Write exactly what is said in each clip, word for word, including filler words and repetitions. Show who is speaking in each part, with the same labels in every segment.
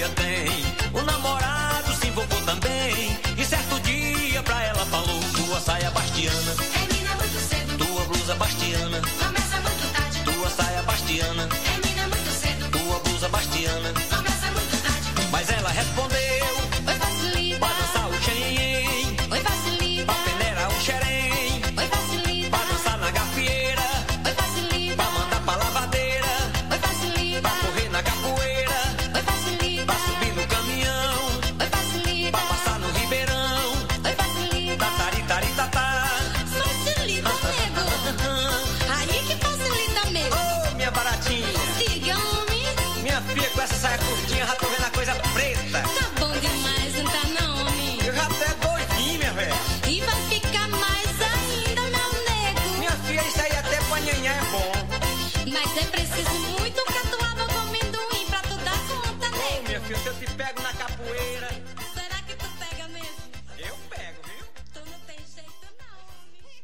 Speaker 1: dia tem. O namorado se invocou também. E certo dia pra ela falou: tua saia bastiana
Speaker 2: termina muito cedo.
Speaker 1: Tua blusa bastiana
Speaker 2: Começa muito tarde.
Speaker 1: Tua saia bastiana
Speaker 2: termina muito cedo.
Speaker 1: Tua blusa bastiana
Speaker 2: Começa muito tarde.
Speaker 1: Mas ela respondeu:
Speaker 2: Oi, facilita.
Speaker 1: pra dançar o xenhen,
Speaker 2: Oi, facilita.
Speaker 1: pra peneirar o xerém,
Speaker 2: Oi, facilita.
Speaker 1: pra dançar na gafieira,
Speaker 2: Oi, facilita.
Speaker 1: pra mandar pra lavadeira,
Speaker 2: Oi, facilita.
Speaker 1: pra correr na capoeira,
Speaker 2: Oi, facilita.
Speaker 1: pra subir no caminhão,
Speaker 2: Oi, facilita.
Speaker 1: pra passar no ribeirão,
Speaker 2: Oi, facilita.
Speaker 1: tatari tari tatá.
Speaker 2: Facilita, nego. Aí que facilita mesmo.
Speaker 1: Ô, minha baratinha,
Speaker 2: Diga, homem.
Speaker 1: minha filha, com essa saia curtinha já tô vendo a coisa preta.
Speaker 2: Tá bom demais, não tá não, homem?
Speaker 1: Eu já até doidinho, minha velha.
Speaker 2: E vai ficar mais ainda, meu nego.
Speaker 1: Minha filha, isso aí até pra nhanhá é bom.
Speaker 2: Mas é preciso muito catuaba com amendoim pra tu dar conta,
Speaker 1: Ô,
Speaker 2: nego.
Speaker 1: minha filha, se eu te pego na capoeira,
Speaker 2: Será que tu pega mesmo?
Speaker 1: eu pego, viu?
Speaker 2: Tu não tem jeito não, homem.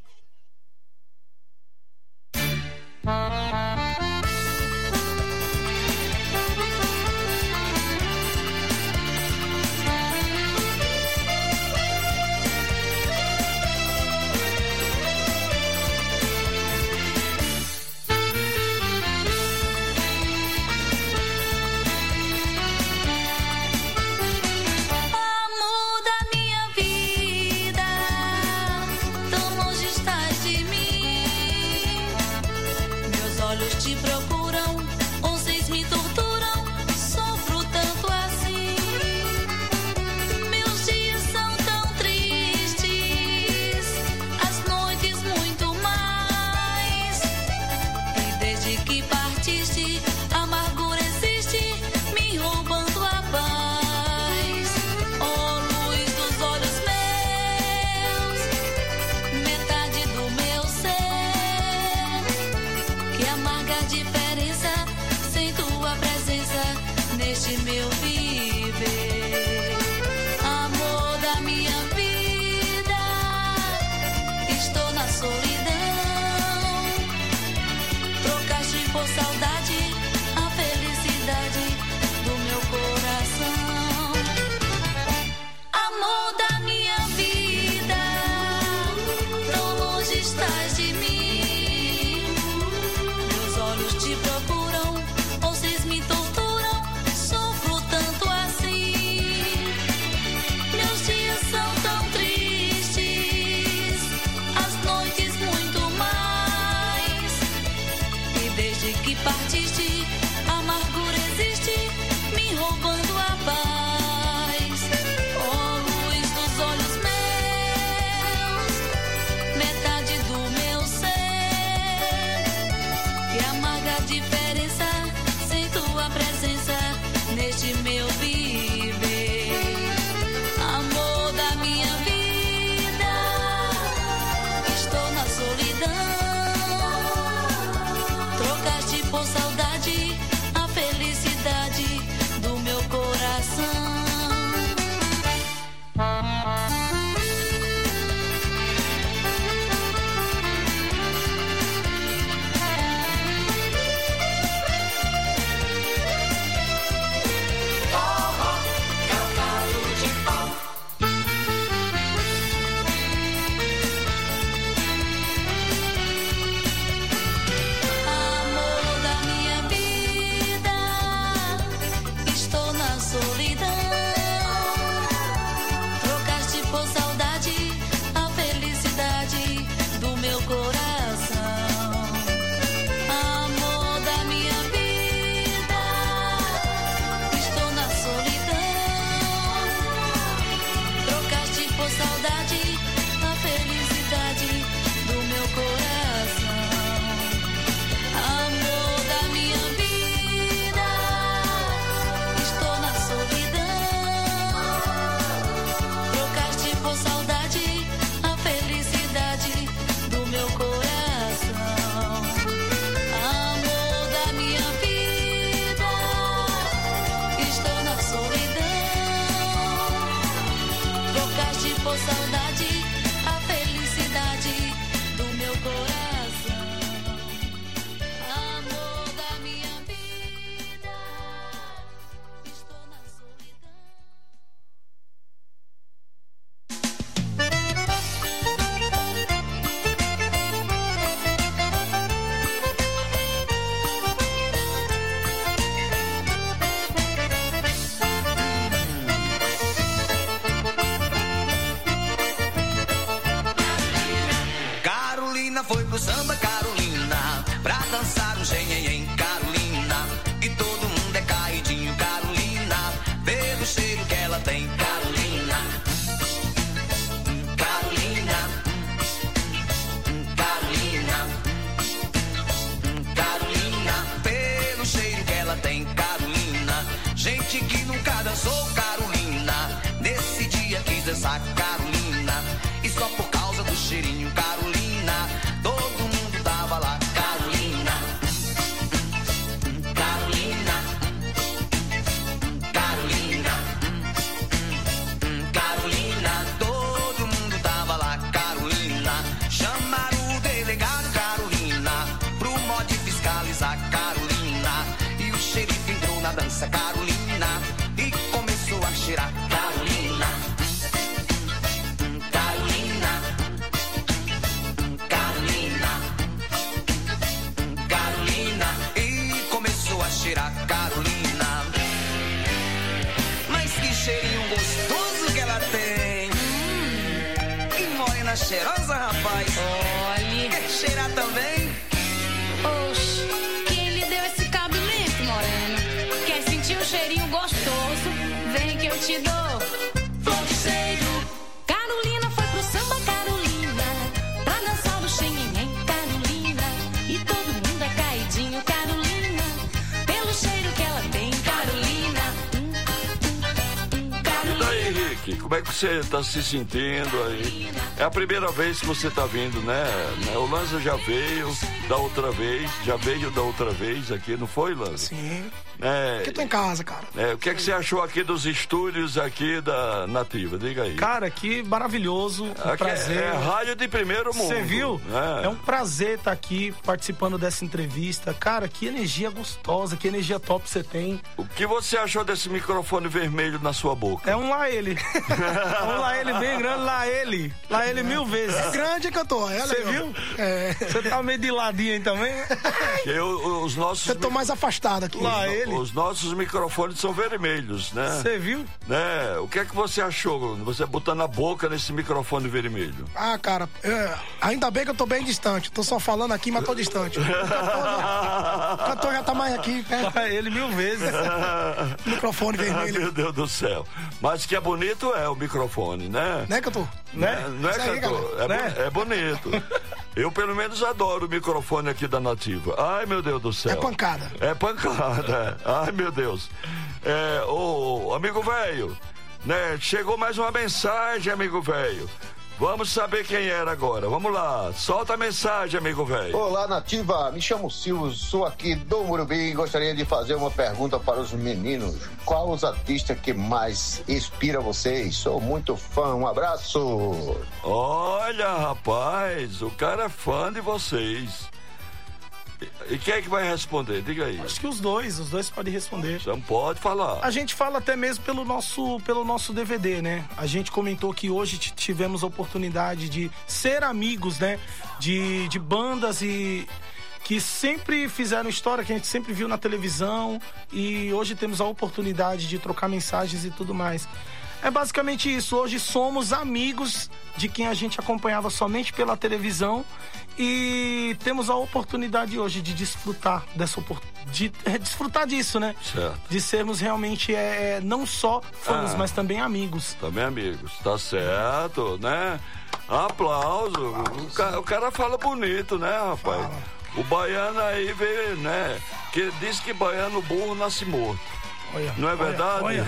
Speaker 3: Amor da minha vida, tão longe estás de mim. Meus olhos te procuram, vocês me torturam, sofro tanto assim. Meus dias são tão tristes, as noites muito mais. E desde que partiste, a amargura existe, me roubando a paz. Oh, luz dos olhos meus, metade do meu ser, que amarga a diferença sem tua presença neste meu viver. Amor da minha vida, estou na solidão. Trocaste por saudade a felicidade do meu coração. Amor da minha vida, tão longe estás de mim. Meus olhos te procuram, vocês me torturam, sofro tanto assim. Meus dias são tão tristes, as noites muito mais. E desde que partiste,
Speaker 4: gostoso que ela tem. Hum. Que morena cheirosa, rapaz.
Speaker 2: Olhe.
Speaker 4: Quer cheirar também?
Speaker 2: Oxi, quem lhe deu esse cabimento, morena? Quer sentir um cheirinho gostoso? Vem que eu te dou. Flor de cheiro. Carolina foi pro samba, Carolina, pra dançar o xenhenhen, Carolina. E todo mundo é caidinho, Carolina, pelo cheiro que ela tem, Carolina. Hum, hum, hum, Carolina.
Speaker 5: E daí, Henrique, como é que você tá se sentindo aí? É a primeira vez que você tá vindo, né? O Lanza já veio da outra vez, já veio da outra vez aqui, não foi, Lanza?
Speaker 6: Sim.
Speaker 5: É,
Speaker 6: Aqui tô em casa, cara.
Speaker 5: é, o que é que você achou aqui dos estúdios aqui da Nativa? Diga aí.
Speaker 7: Cara, que maravilhoso, um
Speaker 5: Aqui
Speaker 7: prazer.
Speaker 5: É, é rádio de primeiro mundo.
Speaker 7: Você viu?
Speaker 5: É.
Speaker 7: É um prazer estar aqui participando dessa entrevista. Cara, que energia gostosa, que energia top você tem.
Speaker 5: O que você achou desse microfone vermelho na sua boca?
Speaker 7: É um lá ele. É um lá ele bem grande, lá ele. Lá ele mil vezes.
Speaker 6: É grande, cantor. É,
Speaker 7: Você viu?
Speaker 6: É.
Speaker 7: Você tá meio de ladinho aí também?
Speaker 5: Eu, os nossos
Speaker 6: Eu tô mais afastado aqui.
Speaker 7: Lá ele.
Speaker 5: Os nossos microfones são vermelhos, né?
Speaker 7: Você viu?
Speaker 5: né? O que é que você achou? Você botando a boca nesse microfone vermelho?
Speaker 6: Ah, cara, é, ainda bem que eu tô bem distante. Tô só falando aqui, mas tô distante. O cantor, o cantor já tá mais aqui, perto.
Speaker 7: Lá ele mil vezes.
Speaker 6: Microfone
Speaker 5: Ai,
Speaker 6: vermelho.
Speaker 5: meu Deus do céu. Mas que é bonito é o microfone, né?
Speaker 6: Né, cantor?
Speaker 5: Né? Não é,
Speaker 6: Isso aí,
Speaker 5: cantor? É,
Speaker 7: Né?
Speaker 5: bo- é bonito. Eu, pelo menos, adoro o microfone aqui da Nativa. Ai, meu Deus do céu.
Speaker 6: É pancada.
Speaker 5: É pancada. Ai, meu Deus. É, ô, amigo velho, né? Chegou mais uma mensagem, amigo velho. Vamos saber quem era agora. Vamos lá. Solta a mensagem, amigo velho.
Speaker 8: Olá, Nativa. Me chamo Silvio, sou aqui do Morumbi e gostaria de fazer uma pergunta para os meninos. Qual os artistas que mais inspira vocês? Sou muito fã. Um abraço.
Speaker 5: Olha, rapaz, o cara é fã de vocês. E, e quem é que vai responder? Diga aí.
Speaker 7: Acho que os dois, os dois podem responder.
Speaker 5: Então pode falar.
Speaker 7: A gente fala até mesmo pelo nosso, pelo nosso D V D, né? A gente comentou que hoje t- tivemos a oportunidade de ser amigos, né? De, de bandas e que sempre fizeram história, que a gente sempre viu na televisão, e hoje temos a oportunidade de trocar mensagens e tudo mais. É basicamente isso. Hoje somos amigos de quem a gente acompanhava somente pela televisão e temos a oportunidade hoje de desfrutar dessa opor- de é, desfrutar disso, né?
Speaker 5: Certo.
Speaker 7: De sermos realmente é, não só fãs,
Speaker 5: Ah.
Speaker 7: mas também amigos.
Speaker 5: Também amigos, tá certo, né? Aplauso. O cara, o cara fala bonito, né, rapaz? O baiano aí vê, né? Que diz que baiano burro nasce morto.
Speaker 7: Olha,
Speaker 5: Não é
Speaker 7: olha,
Speaker 5: verdade?
Speaker 7: olha,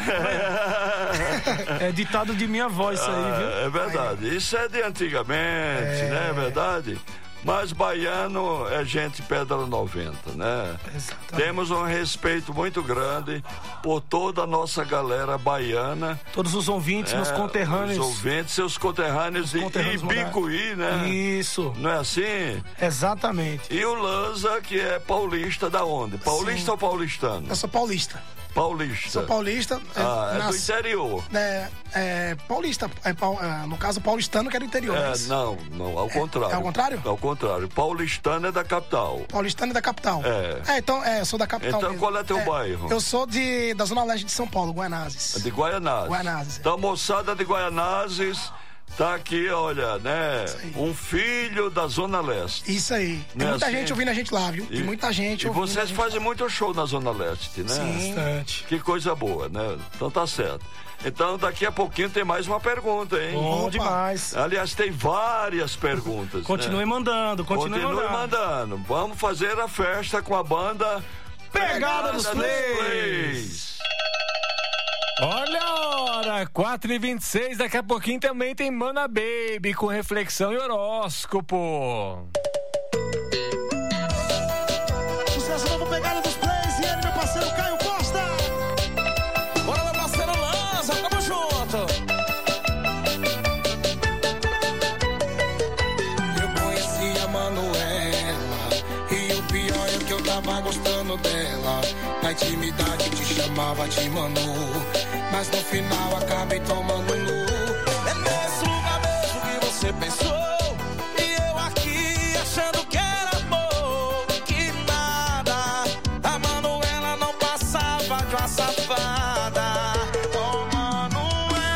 Speaker 7: olha. É ditado de minha voz isso aí, viu?
Speaker 5: Ah, é verdade. Isso é de antigamente, né? É verdade? Mas baiano é gente pedra noventa, né?
Speaker 7: Exatamente.
Speaker 5: Temos um respeito muito grande por toda a nossa galera baiana.
Speaker 7: Todos os ouvintes, meus
Speaker 5: É,
Speaker 7: conterrâneos.
Speaker 5: Os ouvintes, seus conterrâneos de
Speaker 7: conterrâneos
Speaker 5: Ibicuí, né?
Speaker 7: Isso,
Speaker 5: Não é assim?
Speaker 7: exatamente.
Speaker 5: E o Lanza, que é paulista da onde? Paulista
Speaker 6: Sim.
Speaker 5: ou paulistano?
Speaker 6: Eu sou paulista.
Speaker 5: Paulista.
Speaker 6: Sou paulista. é,
Speaker 5: Ah, é do
Speaker 6: nasci-
Speaker 5: interior.
Speaker 6: é, é, paulista. É, pau- é, no caso, paulistano, que é do interior.
Speaker 5: É,
Speaker 6: mas
Speaker 5: não, não, ao contrário.
Speaker 6: é ao contrário?
Speaker 5: Ao contrário. Paulistano é da capital.
Speaker 6: Paulistano é da capital.
Speaker 5: É.
Speaker 6: É, então, é, eu sou da capital.
Speaker 5: Então,
Speaker 6: mesmo.
Speaker 5: qual é teu
Speaker 6: É,
Speaker 5: bairro?
Speaker 6: Eu sou de, da Zona Leste de São Paulo, Guaianazes.
Speaker 5: De Guaianazes.
Speaker 6: Guaianazes.
Speaker 5: Então, moçada de Guaianazes, tá aqui, olha, né?
Speaker 6: aí.
Speaker 5: Um filho da Zona Leste.
Speaker 6: Isso aí. Tem
Speaker 5: Não é
Speaker 6: muita
Speaker 5: assim?
Speaker 6: gente ouvindo a gente lá, viu? Tem muita gente
Speaker 5: E
Speaker 6: ouvindo a
Speaker 5: vocês
Speaker 6: gente
Speaker 5: fazem
Speaker 6: lá.
Speaker 5: muito show na Zona Leste, né?
Speaker 6: Sim.
Speaker 7: Bastante.
Speaker 5: Que coisa boa, né? Então tá certo. Então daqui a pouquinho tem mais uma pergunta, hein?
Speaker 7: Bom
Speaker 6: Opa.
Speaker 7: demais.
Speaker 5: Aliás, tem várias perguntas.
Speaker 7: Continue
Speaker 5: né?
Speaker 7: mandando, continue,
Speaker 5: Continue
Speaker 7: mandando.
Speaker 5: mandando. Vamos fazer a festa com a banda
Speaker 7: Pegada dos Plays.
Speaker 9: Olha a hora, quatro e vinte e seis, daqui a pouquinho também tem Mana Baby com reflexão e horóscopo.
Speaker 6: Sucesso novo, Pegada dos Plays. E ele, meu parceiro Caio Costa.
Speaker 4: Bora, meu parceiro Lanza, tamo junto. Eu conheci a Manuela e o pior é que eu tava gostando dela. Na intimidade te chamava de Manu, mas no final acabei tomando nu. É nesse lugar mesmo que você pensou, e eu aqui achando que era amor. Que nada, a Manuela não passava de uma safada. Oh, Manuela,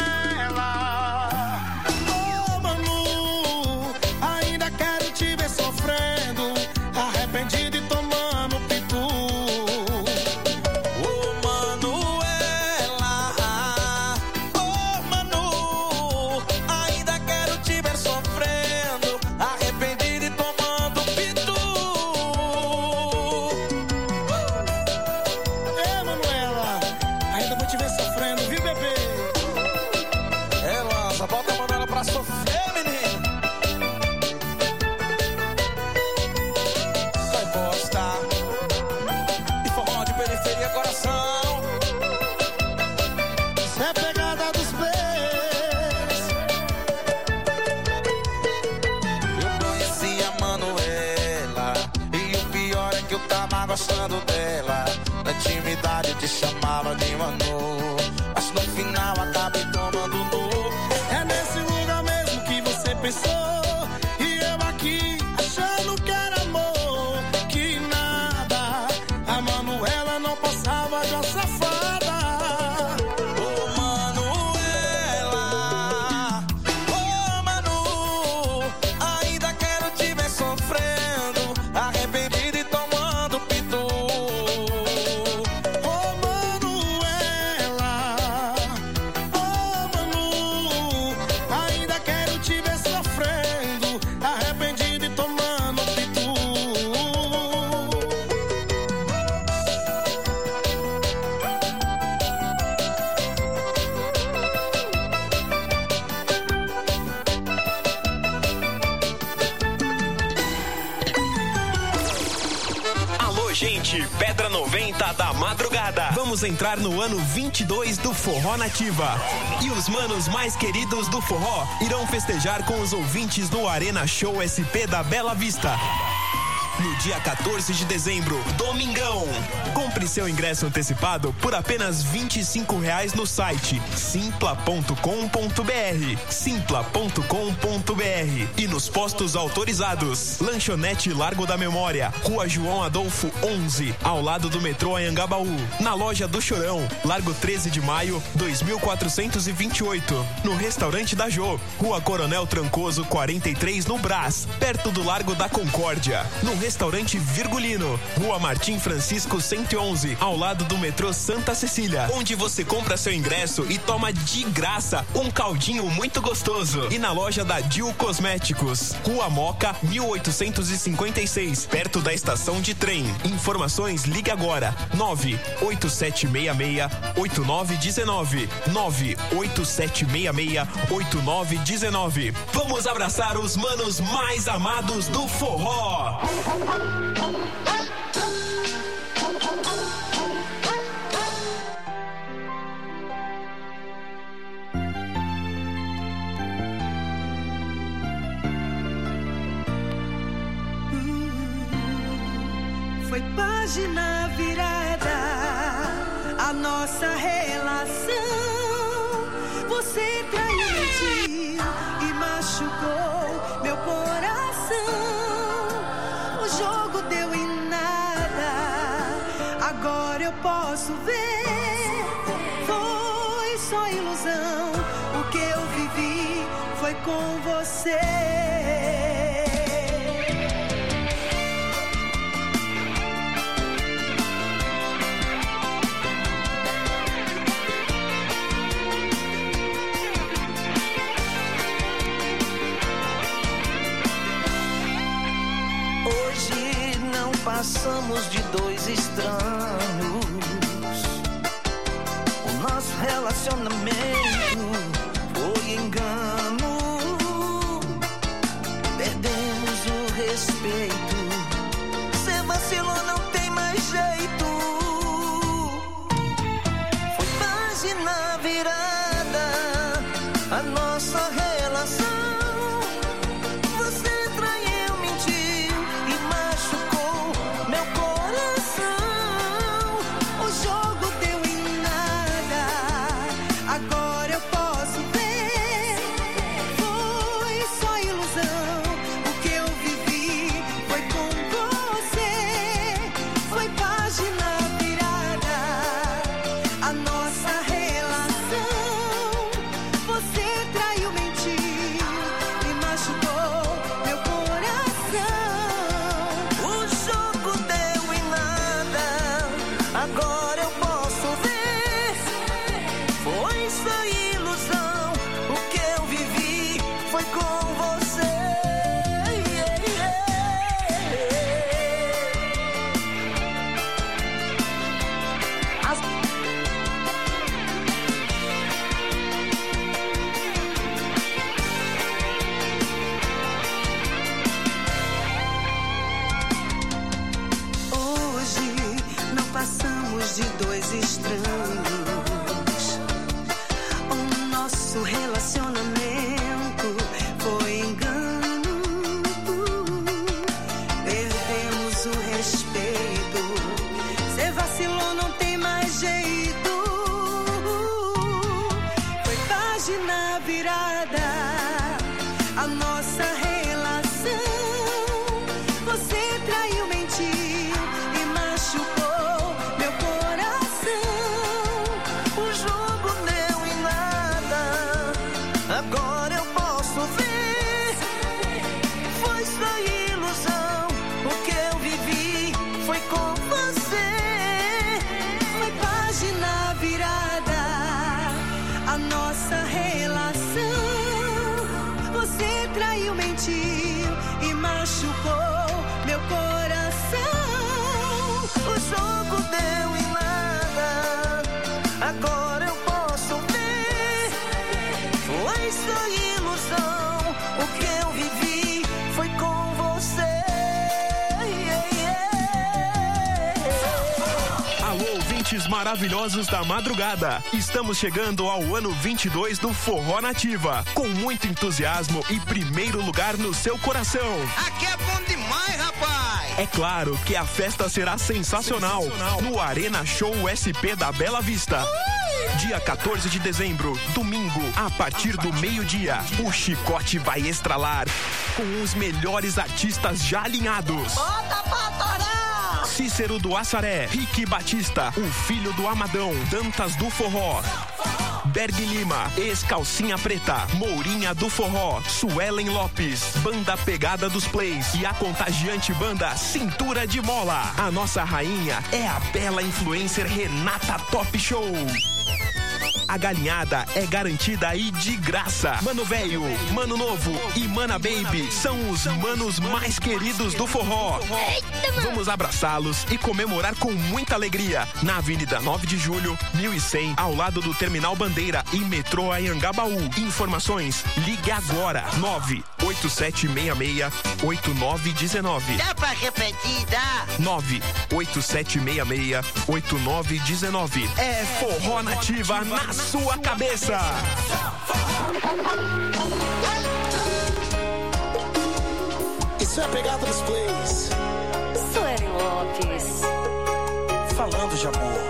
Speaker 10: pra sofrer, menino. Vai postar de forró de periferia, coração.
Speaker 4: Isso é pegada dos pés.
Speaker 10: Eu conheci a Manuela e o pior é que eu tava gostando dela. Na intimidade te chamava de Manu, mas no final acabei tomando nu.
Speaker 4: É nesse lugar mesmo que você pensou, e eu aqui achando que era amor. Que nada, a Manuela não passava de uma safada.
Speaker 10: Ô Manuela, ô Manu, ainda quero te ver sofrendo, arrependido e tomando pitu.
Speaker 4: Ô Manuela, ô Manu, ainda quero te ver sofrendo, arrependido e tomando pitu.
Speaker 11: Alô, gente, Pedra noventa da madrugada. Vamos entrar no ano vinte e dois do Forró Nativa. E os manos mais queridos do forró irão festejar com os ouvintes no Arena Show S P da Bela Vista. No dia quatorze de dezembro, domingão. Compre seu ingresso antecipado por apenas vinte e cinco reais no site simpla ponto com ponto br, simpla ponto com ponto br e nos postos autorizados. Lanchonete Largo da Memória, Rua João Adolfo onze, ao lado do metrô Anhangabaú. Na loja do Chorão, Largo treze de maio, dois mil quatrocentos e vinte e oito. No restaurante da Jô, Rua Coronel Trancoso quarenta e três, no Brás, perto do Largo da Concórdia. No restaurante Virgulino, Rua Martim Francisco cento e onze, ao lado do metrô Santa Cecília, onde você compra seu ingresso e toma de graça um caldinho muito gostoso. E na loja da Dil Cosméticos, Rua Moca mil oitocentos e cinquenta e seis, perto da estação de trem. Informações, ligue agora: nove oito sete seis seis oito nove um nove, nove oito sete seis seis oito nove um nove. Vamos abraçar os manos mais amados do forró.
Speaker 12: Foi página virada a nossa relação. Você traiu e machucou meu coração. O jogo deu em nada, agora eu posso ver. Foi só ilusão, o que eu vivi foi com você.
Speaker 13: Passamos de dois estranhos. O nosso relacionamento foi engano. Perdemos o respeito. Cê vacilou, não tem mais jeito. Foi página virada a nossa relação.
Speaker 12: Nossa relação, você traiu meu nosso relacionamento foi engano. Perdemos o respeito. Cê vacilou, não tem mais jeito. Foi página virada a nossa relação. Você traiu, mentiu e machucou meu coração. O jogo deu em nada. Agora eu posso ver. Foi só ilusão. O que eu vivi foi com você. Foi página virada a nossa relação. Você traiu, mentiu e machucou meu coração. O jogo deu em nada. Agora eu posso ver. Foi só ilusão. O que eu vivi foi com você.
Speaker 11: Alô, ouvintes maravilhosos da madrugada. Estamos chegando ao ano vinte e dois do Forró Nativa, com muito entusiasmo e primeiro lugar no seu coração.
Speaker 14: Aqui é bom demais, rapaz!
Speaker 11: É claro que a festa será sensacional, sensacional. no Arena Show S P da Bela Vista. Ui! Dia quatorze de dezembro, domingo, a partir do meio-dia, o chicote vai estralar com os melhores artistas já alinhados.
Speaker 14: Bota pra torar!
Speaker 11: Cícero do Assaré, Rick Batista, o filho do Amadão, Dantas do Forró, Berg Lima, ex-calcinha preta, Mourinha do Forró, Suelen Lopes, Banda Pegada dos Plays e a contagiante banda Cintura de Mola. A nossa rainha é a bela influencer Renata Top Show. A galinhada é garantida e de graça. Mano Velho, Mano Novo e Mana Baby são os manos mais queridos do forró. Vamos abraçá-los e comemorar com muita alegria na Avenida nove de Julho, mil e cem, ao lado do Terminal Bandeira e Metrô Anhangabaú. Informações, ligue agora. nove oito sete seis seis oito nove um nove.
Speaker 14: Dá pra repetir, dá?
Speaker 11: nove oito sete seis seis oito nove um nove. É Forró Nativa na sua cabeça.
Speaker 15: Isso é a pegada dos plays.
Speaker 16: Suelen Lopes.
Speaker 15: Falando de amor.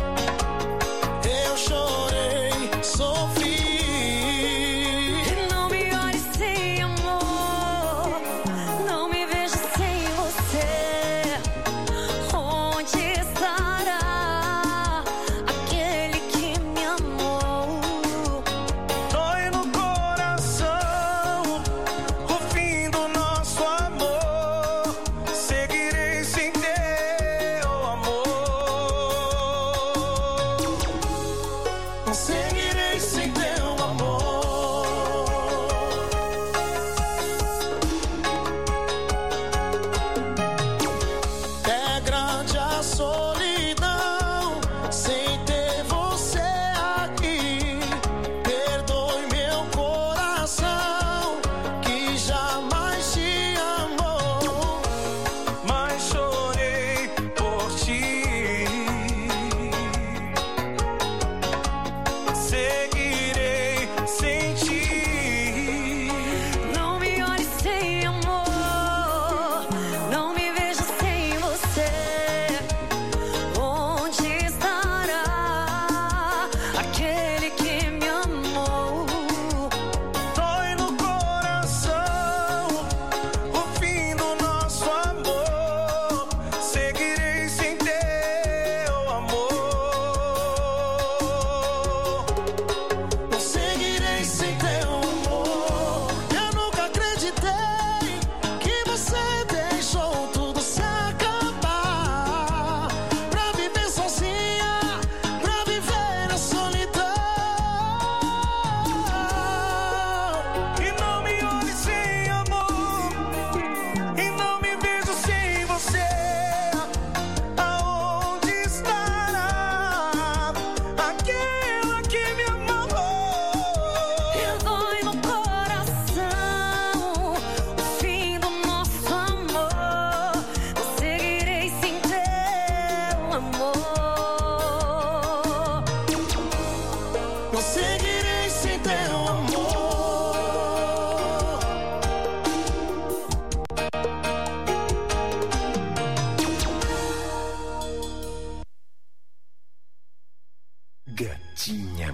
Speaker 12: Não me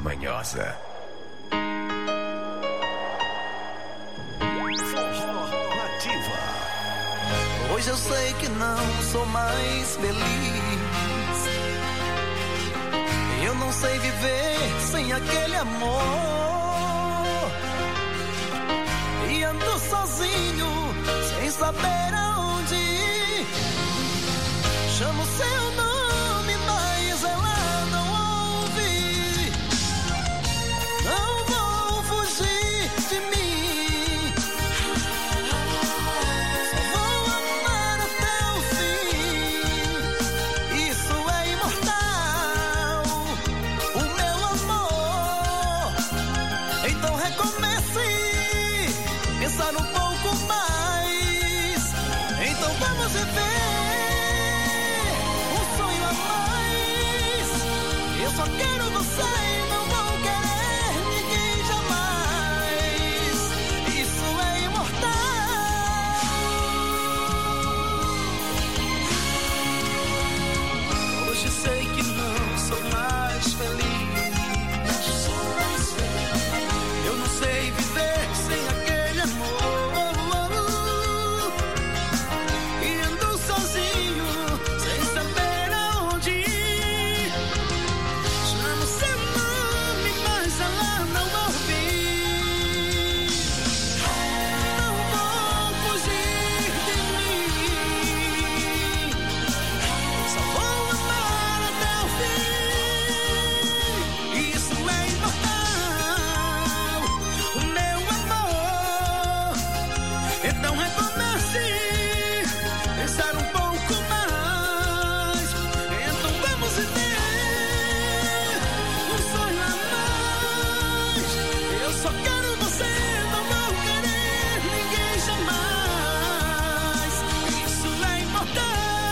Speaker 11: Manhosa.
Speaker 13: Hoje eu sei que não sou mais feliz. Eu não sei viver sem aquele amor. E ando sozinho, sem saber aonde ir. Chamo seu nome, mas ela não ouve. Não vou fugir de mim. Só vou amar até o fim. Isso é imortal, o meu amor. Então recomece, pensar um pouco mais. Então vamos viver um sonho a mais. Eu só quero você e não vou querer ninguém jamais. Isso é imortal. Hoje sei que não sou mais feliz. Eu não sei viver sem aquele amor. E ando sozinho, sem saber aonde ir. Chamo seu nome, mas ela não ouve. Não vou fugir de mim. Só vou amar até o fim. Isso é imortal, o meu amor. Então recomece, pensar um pouco mais. Então vamos viver um sonho a mais. Eu só quero você, não vou querer ninguém jamais. Isso é imortal.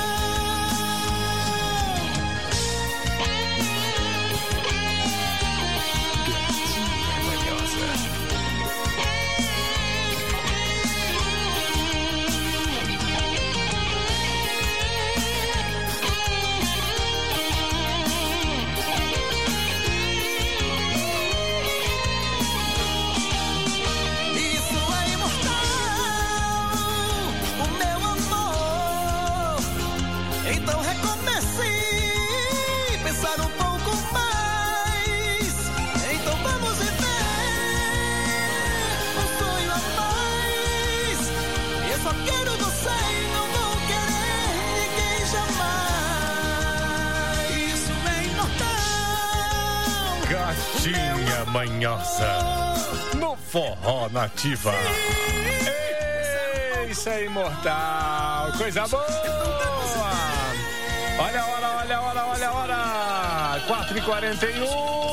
Speaker 13: Isso é imortal, o meu amor. Então recomece, pensar um pouco mais. Então vamos viver um sonho a mais. Eu só quero você e não vou querer ninguém jamais. Isso é imortal.
Speaker 9: Gatinha manhosa no Forró Nativa. Ei, isso é imortal, coisa boa. Olha a hora, olha a hora, olha a hora. quatro e quarenta e um.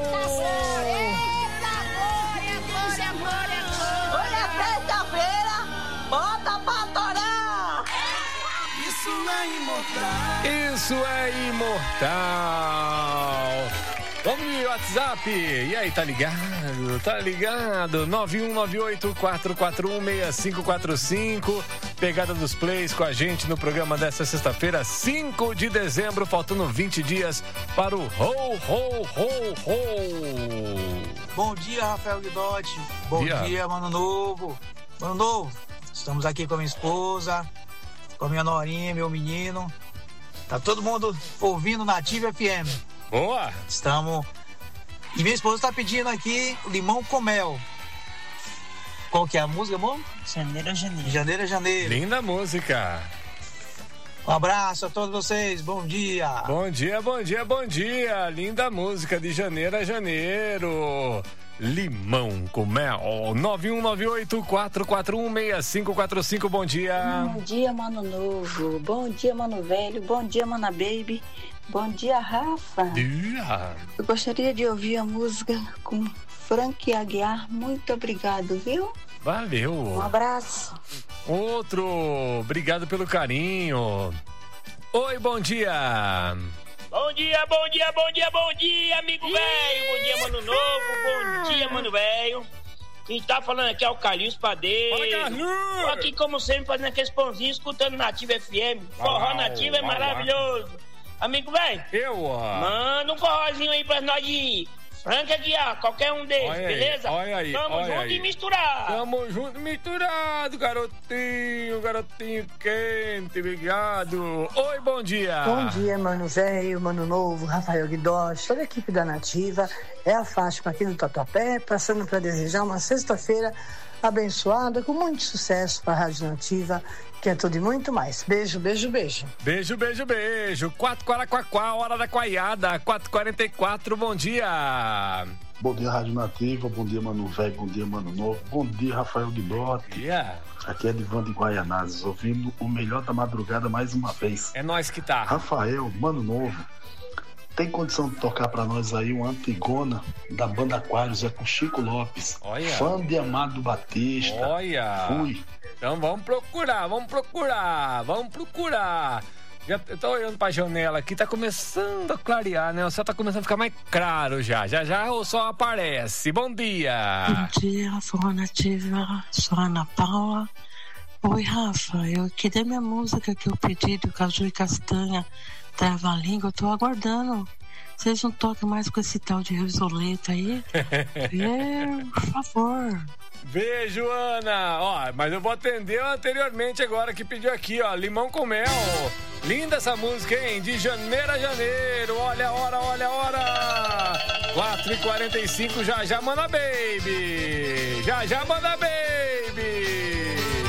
Speaker 14: Hoje é sexta-feira, bota pra torar.
Speaker 13: Isso é imortal.
Speaker 9: Isso é imortal. Vamos no WhatsApp. E aí, tá ligado? Tá ligado? nove um nove oito quatro quatro um seis cinco quatro cinco. Pegada dos plays com a gente no programa desta sexta-feira, cinco de dezembro, faltando vinte dias para o Ho, Ho, Ho, Ho.
Speaker 17: Bom dia, Rafael Guidotti. Bom
Speaker 9: dia.
Speaker 17: dia, Mano Novo. Mano Novo, estamos aqui com a minha esposa, com a minha norinha, meu menino. Tá todo mundo ouvindo Nativa F M.
Speaker 9: Boa!
Speaker 17: Estamos... E minha esposa tá pedindo aqui limão com mel. Qual que é a música, amor?
Speaker 18: Janeiro a janeiro.
Speaker 17: Janeiro a janeiro.
Speaker 9: Linda música.
Speaker 17: Um abraço a todos vocês, bom dia.
Speaker 9: Bom dia, bom dia, bom dia. Linda música de janeiro a janeiro. Limão com mel. nove um nove oito quatro quatro um seis cinco quatro cinco. Bom dia.
Speaker 18: Bom dia, Mano Novo. Bom dia, Mano Velho. Bom dia, Mana Baby. Bom dia, Rafa.
Speaker 9: Dia.
Speaker 18: Eu gostaria de ouvir a música com Frank Aguiar. Muito obrigado, viu?
Speaker 9: Valeu.
Speaker 18: Um abraço.
Speaker 9: Outro. Obrigado pelo carinho. Oi, bom dia.
Speaker 19: Bom dia, bom dia, bom dia, bom dia, amigo velho. Bom dia, Mano Novo. Bom dia, Mano Velho. Quem tá falando aqui é o Carlinhos Padeiro. Tô aqui, como sempre, fazendo aqueles pãozinhos, escutando Nativa F M. Forró Nativa é maravilhoso. Amigo velho.
Speaker 9: Eu, ó.
Speaker 19: Manda um forrozinho aí pra nós de Frank Aguiar, qualquer um deles,
Speaker 9: Olha aí,
Speaker 19: beleza?
Speaker 9: olha aí,
Speaker 19: Tamo
Speaker 9: olha
Speaker 19: junto
Speaker 9: aí.
Speaker 19: e misturado.
Speaker 9: Tamo junto e misturado, garotinho, garotinho quente, obrigado. Oi, bom dia.
Speaker 20: Bom dia, mano velho, mano novo, Rafael Guidotti, toda a equipe da Nativa. É a Fátima aqui do Tatuapé, passando para desejar uma sexta-feira abençoada, com muito sucesso para a Rádio Nativa, que é tudo e muito mais. Beijo, beijo, beijo.
Speaker 9: Beijo, beijo, beijo. quatro Quaraquaquá, hora da coiada, quatro e quarenta e quatro, bom dia.
Speaker 21: Bom dia, Rádio Nativa, bom dia, Mano Velho, bom dia, Mano Novo, bom dia, Rafael Guidotti.
Speaker 9: Yeah.
Speaker 21: Aqui é Divan de Guaianazes, ouvindo o melhor da madrugada mais uma vez.
Speaker 9: É nós que tá.
Speaker 21: Rafael, Mano Novo, tem condição de tocar pra nós aí uma Antigona da banda Aquários, é com Chico Lopes.
Speaker 9: Olha.
Speaker 21: Fã de Amado Batista.
Speaker 9: Olha.
Speaker 21: Fui.
Speaker 9: Então vamos procurar, vamos procurar, vamos procurar. Já, eu tô olhando pra janela aqui, tá começando a clarear, né? O céu tá começando a ficar mais claro já. Já já o sol aparece. Bom dia.
Speaker 22: Bom dia, Forró Nativa. Sou a Ana Paula. Oi, Rafa. Eu queria minha música que eu pedi do Caju e Castanha, Trava a Língua. Eu tô aguardando. Vocês não tocam mais com esse tal de Resoleta aí? É, por favor.
Speaker 9: Beijo, Ana. Ó, mas eu vou atender anteriormente agora que pediu aqui, ó, Limão com Mel. Linda essa música, hein? De janeiro a janeiro. Olha a hora, olha a hora. quatro e quarenta e cinco, já já manda baby. Já já manda baby.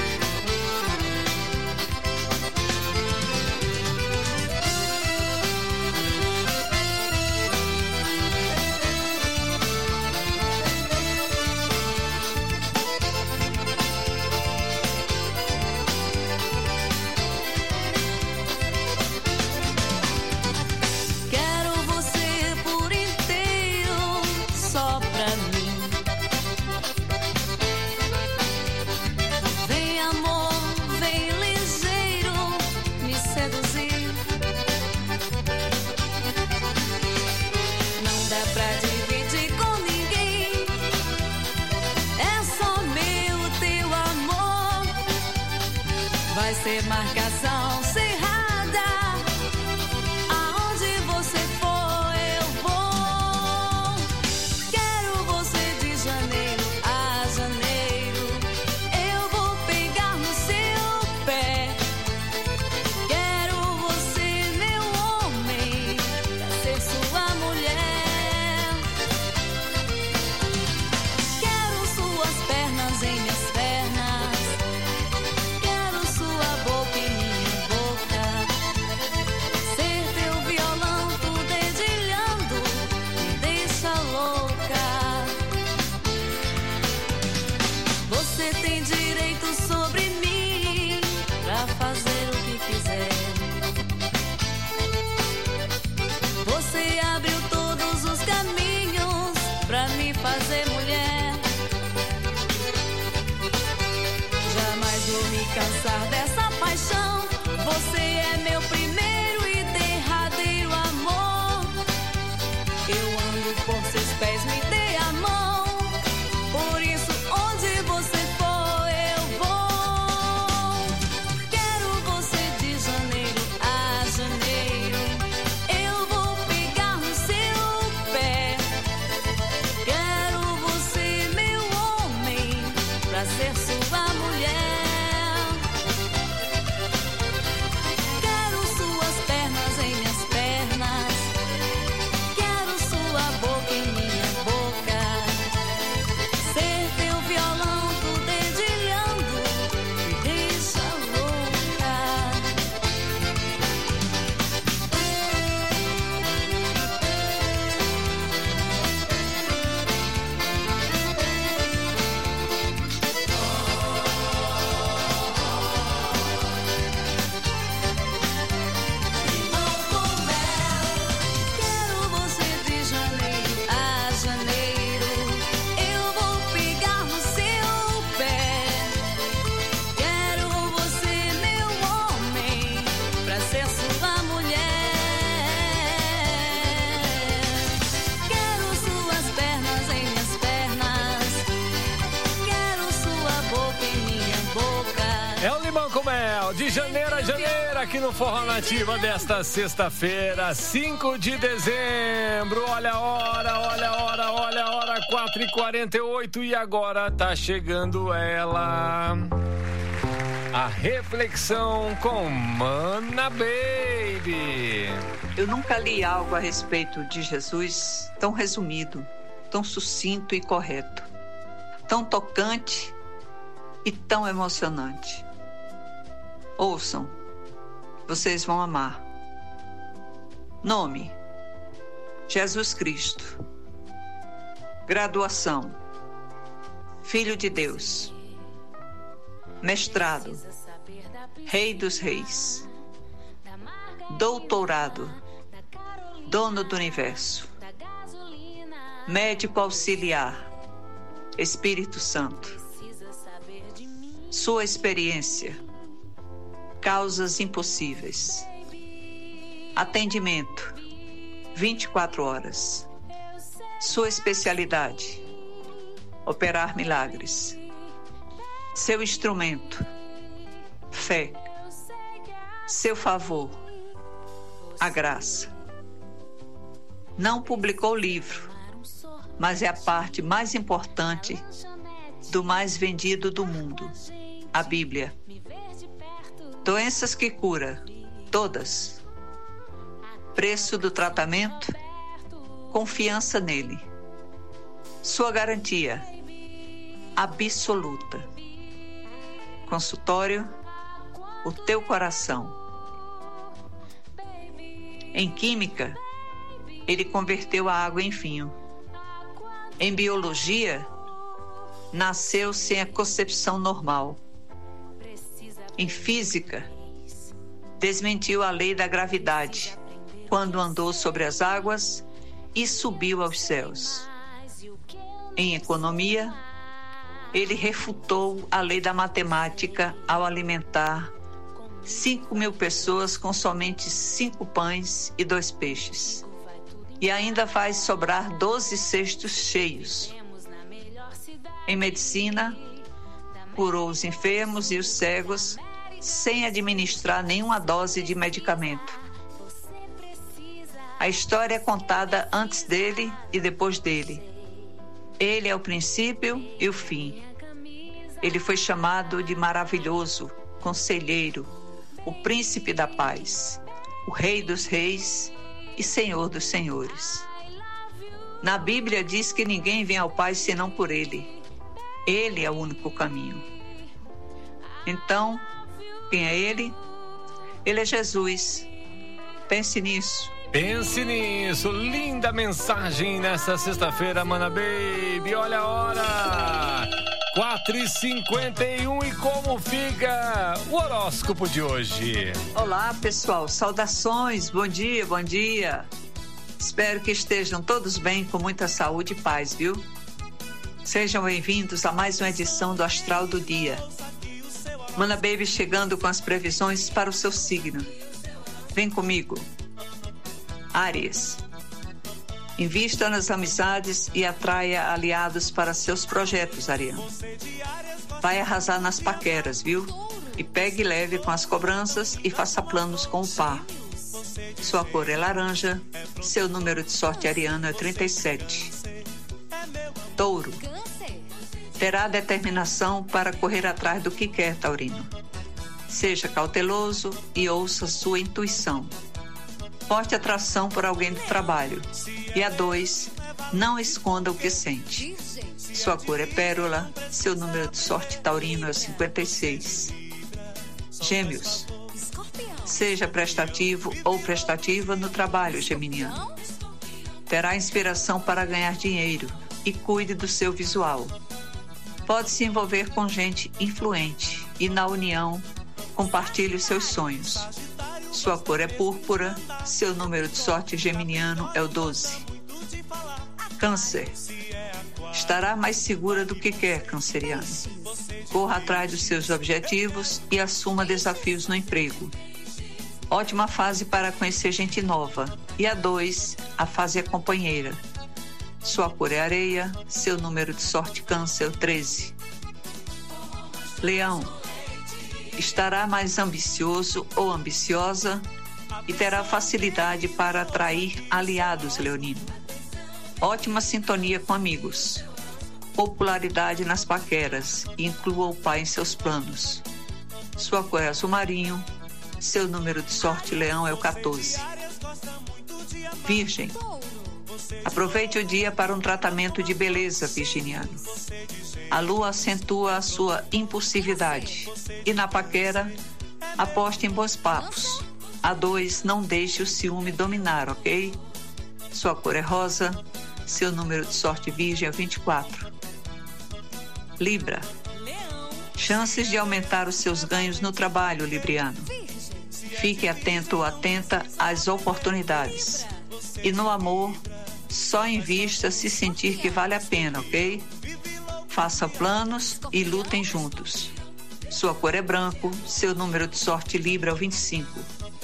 Speaker 3: Vai ser marcação cerrada. Aonde você for, eu vou. Quero você de janeiro a janeiro. Eu vou pegar no seu pé. Quero você, meu homem, pra ser sua mulher. Quero suas pernas em minhas pernas. Fazer mulher, jamais vou me cansar dessa paixão. Você é meu primeiro e derradeiro amor. Eu ando por seus pés, me dê a mão. Por isso, onde você for, eu vou. Quero você de janeiro a janeiro. Eu vou pegar no seu pé. Ser sua mulher.
Speaker 9: ó, de janeiro a janeiro, aqui no Forró Nativa desta sexta-feira, cinco de dezembro. Olha a hora, olha a hora, olha a hora, quatro e quarenta e oito. E agora tá chegando ela, a reflexão com Mana Baby.
Speaker 1: Eu nunca li algo a respeito de Jesus tão resumido, tão sucinto e correto, tão tocante e tão emocionante. Ouçam, vocês vão amar. Nome: Jesus Cristo. Graduação: Filho de Deus. Mestrado: Rei dos Reis. Doutorado: Dono do Universo. Médico auxiliar: Espírito Santo. Sua experiência: causas impossíveis. Atendimento: vinte e quatro horas. Sua especialidade: operar milagres. Seu instrumento: fé. Seu favor: a graça. Não publicou livro, mas é a parte mais importante do mais vendido do mundo, a Bíblia. Doenças que cura, todas. Preço do tratamento: confiança nele. Sua garantia: absoluta. Consultório: o teu coração. Em química, ele converteu a água em vinho. Em biologia, nasceu sem a concepção normal. Em física, desmentiu a lei da gravidade quando andou sobre as águas e subiu aos céus. Em economia, ele refutou a lei da matemática ao alimentar cinco mil pessoas com somente cinco pães e dois peixes. E ainda faz sobrar doze cestos cheios. Em medicina, curou os enfermos e os cegos sem administrar nenhuma dose de medicamento. A história é contada antes dele e depois dele. Ele é o princípio e o fim. Ele foi chamado de maravilhoso, conselheiro, o príncipe da paz, o rei dos reis e senhor dos senhores. Na Bíblia diz que ninguém vem ao Pai senão por ele. Ele é o único caminho. Então, quem é ele? Ele é Jesus. Pense nisso.
Speaker 9: Pense nisso. Linda mensagem nessa sexta-feira, Mana Baby. Olha a hora. quatro e cinquenta e um. E como fica o horóscopo de hoje?
Speaker 1: Olá, pessoal. Saudações. Bom dia, bom dia. Espero que estejam todos bem, com muita saúde e paz, viu? Sejam bem-vindos a mais uma edição do Astral do Dia. Mana Baby chegando com as previsões para o seu signo. Vem comigo. Áries. Invista nas amizades e atraia aliados para seus projetos, Ariano. Vai arrasar nas paqueras, viu? E pegue leve com as cobranças e faça planos com o par. Sua cor é laranja, seu número de sorte, Ariano, é trinta e sete. Touro. Terá determinação para correr atrás do que quer, Taurino. Seja cauteloso e ouça sua intuição. Forte atração por alguém do trabalho. E a dois, não esconda o que sente. Sua cor é pérola, seu número de sorte, Taurino, é cinquenta e seis. Gêmeos. Seja prestativo ou prestativa no trabalho, geminiano. Terá inspiração para ganhar dinheiro e cuide do seu visual. Pode se envolver com gente influente e, na união, compartilhe os seus sonhos. Sua cor é púrpura, seu número de sorte geminiano é o doze. Câncer. Estará mais segura do que quer, canceriano. Corra atrás dos seus objetivos e assuma desafios no emprego. Ótima fase para conhecer gente nova. E a dois, a fase é companheira. Sua cor é areia, seu número de sorte, câncer, é o treze. Leão. estará mais ambicioso ou ambiciosa e terá facilidade para atrair aliados, leonino. Ótima sintonia com amigos. Popularidade nas paqueras e inclua o pai em seus planos. Sua cor é azul marinho. Seu número de sorte leão é o quatorze. Virgem. Aproveite o dia para um tratamento de beleza, virginiano. A lua acentua a sua impulsividade. E na paquera, aposte em bons papos. A dois, não deixe o ciúme dominar, ok? Sua cor é rosa. Seu número de sorte virgem é vinte e quatro. Libra. Chances de aumentar os seus ganhos no trabalho, libriano. Fique atento ou atenta às oportunidades. E no amor, só invista se sentir que vale a pena, ok? Faça planos e lutem juntos. Sua cor é branco, seu número de sorte Libra é o vinte e cinco.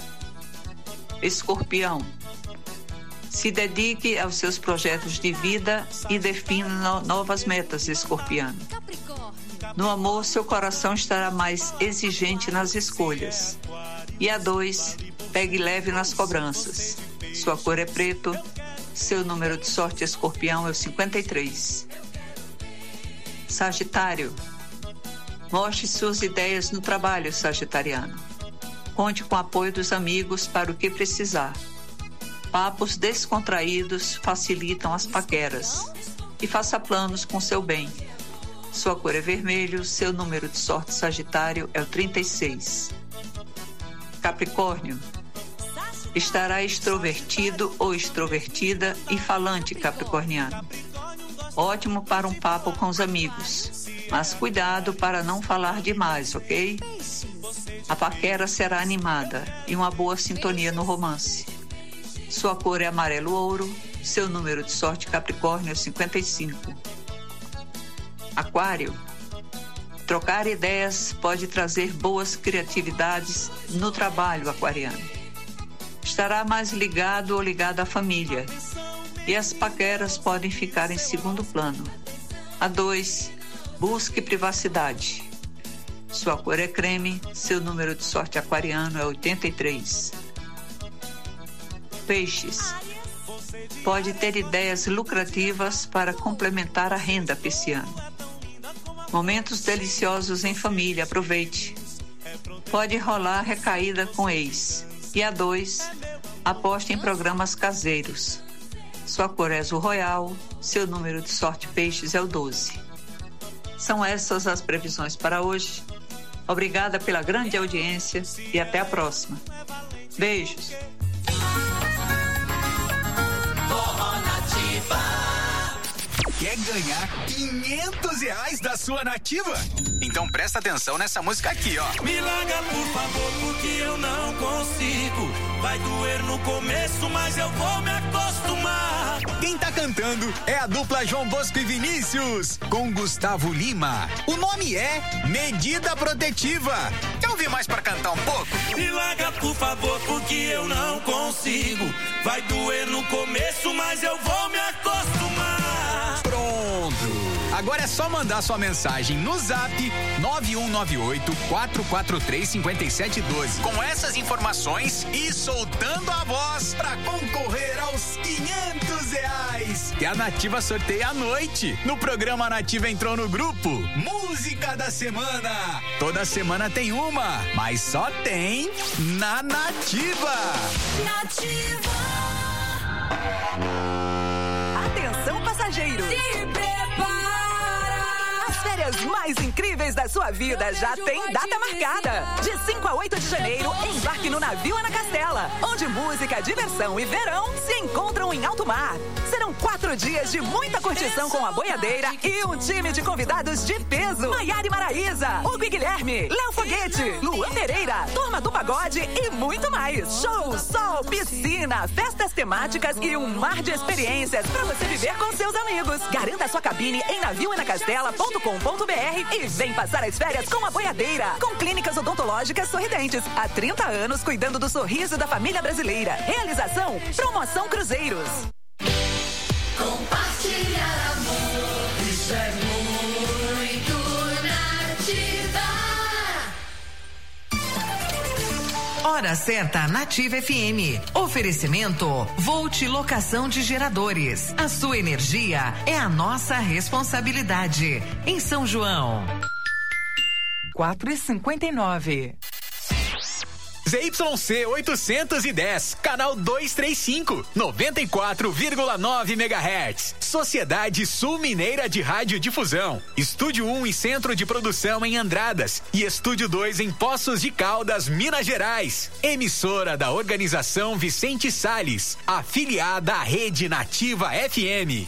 Speaker 1: Escorpião. Se dedique aos seus projetos de vida e defina no- novas metas, escorpiano. No amor, seu coração estará mais exigente nas escolhas. E a dois, pegue leve nas cobranças. Sua cor é preto, seu número de sorte escorpião é o cinquenta e três. Sagitário. Mostre suas ideias no trabalho, sagitariano. Conte com o apoio dos amigos para o que precisar. Papos descontraídos facilitam as paqueras. E faça planos com seu bem. Sua cor é vermelho, seu número de sorte sagitário é o trinta e seis. Capricórnio. Estará extrovertido ou extrovertida e falante, capricorniano. Ótimo para um papo com os amigos, mas cuidado para não falar demais, ok? A paquera será animada e uma boa sintonia no romance. Sua cor é amarelo ouro, seu número de sorte Capricórnio é cinquenta e cinco. Aquário. Trocar ideias pode trazer boas criatividades no trabalho, aquariano. Estará mais ligado ou ligada à família. E as paqueras podem ficar em segundo plano. A dois, busque privacidade. Sua cor é creme, seu número de sorte aquariano é oitenta e três. Peixes. Pode ter ideias lucrativas para complementar a renda pisciana. Momentos deliciosos em família, aproveite. Pode rolar recaída com ex. E a dois, aposte em programas caseiros. Sua cor é azul royal, seu número de sorte peixes é o doze. São essas as previsões para hoje. Obrigada pela grande audiência e até a próxima. Beijos.
Speaker 2: Quer ganhar quinhentos reais da sua Nativa? Então presta atenção nessa música aqui, ó.
Speaker 13: Me larga, por favor, porque eu não consigo. Vai doer no começo, mas eu vou me acostumar.
Speaker 2: Quem tá cantando é a dupla João Bosco e Vinícius, com Gustavo Lima. O nome é Medida Protetiva. Quer ouvir mais pra cantar um pouco?
Speaker 13: Me larga, por favor, porque eu não consigo. Vai doer no começo, mas eu vou me acostumar.
Speaker 2: Pronto! Agora é só mandar sua mensagem no zap nove um nove oito, quatro quatro três, cinco sete um dois com essas informações e soltando a voz pra concorrer aos quinhentos reais que a Nativa sorteia à noite. No programa Nativa entrou no grupo Música da Semana. Toda semana tem uma, mas só tem na Nativa.
Speaker 3: Nativa.
Speaker 8: Atenção, passageiros! Se prepara! As férias mais incríveis da sua vida já tem data marcada. De cinco a oito de janeiro, embarque no navio Ana Castela, onde música, diversão e verão se encontram em alto mar. Serão quatro dias de muita curtição com a boiadeira e um time de convidados de peso. Maiara e Maraísa, Hugo e Guilherme, Léo Foguete, Luan Pereira, Turma do Pagode e muito mais. Show, sol, piscina, festas temáticas e um mar de experiências para você viver com seus amigos. Garanta sua cabine em navio ana castela ponto com ponto br e vem passar as férias com a boiadeira. Com clínicas odontológicas sorridentes. Há trinta anos cuidando do sorriso da família brasileira. Realização, Promoção Cruzeiros.
Speaker 3: Compartilhar amor, isso é muito Nativa.
Speaker 5: Hora certa, Nativa F M. Oferecimento Volt Locação de Geradores. A sua energia é a nossa responsabilidade. Em São João.
Speaker 8: quatro e cinquenta e nove.
Speaker 2: Z Y C oitocentos e dez, canal duzentos e trinta e cinco, noventa e quatro vírgula nove megahertz. Sociedade Sul Mineira de Radiodifusão. Estúdio um e Centro de Produção em Andradas e Estúdio dois em Poços de Caldas, Minas Gerais. Emissora da Organização Vicente Salles, afiliada à Rede Nativa F M.